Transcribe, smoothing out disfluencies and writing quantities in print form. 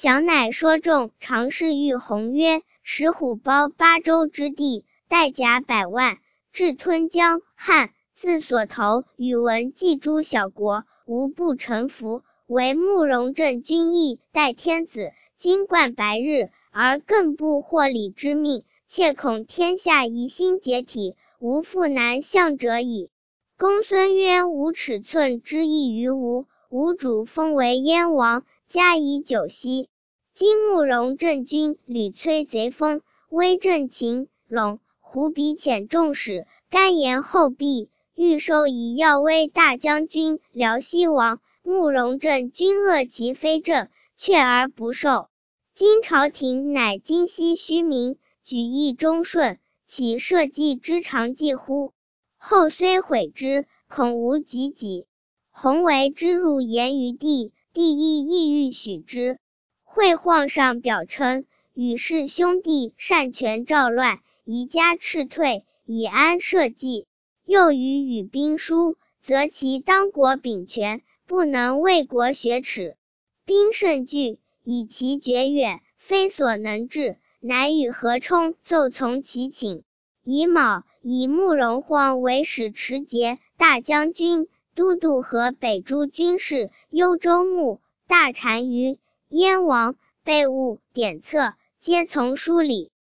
降乃说众，常侍欲鸿曰：石虎包8州之地，带甲100万，至吞江汉，自所投宇文冀诸小国，无不臣服。唯慕容振君意待天子，今冠白日，而更不获礼之命，切恐天下疑心解体，无复南向者矣。公孙渊无尺寸之意于吴，吴主封为燕王，加以9息。今慕容振军屡摧贼锋，威震秦陇，胡比遣众使，甘言后避，欲收以耀威大将军辽西王。慕容振军恶其非正，却而不受。今朝廷乃今夕虚名，举义忠顺，岂社稷之常计乎？后虽悔之，恐无及己。弘为之入言于地，帝亦欲许之。会晃上表称，与氏兄弟擅权赵乱，宜加斥退，以安社稷。又与兵书，则其当国秉权，不能为国学耻。兵甚惧，以其决远，非所能治，乃与何冲奏从其请。乙卯，以慕容晃为使持节大将军、都督河北诸军事、幽州牧、大单于。燕王、备务、典策，皆从书里。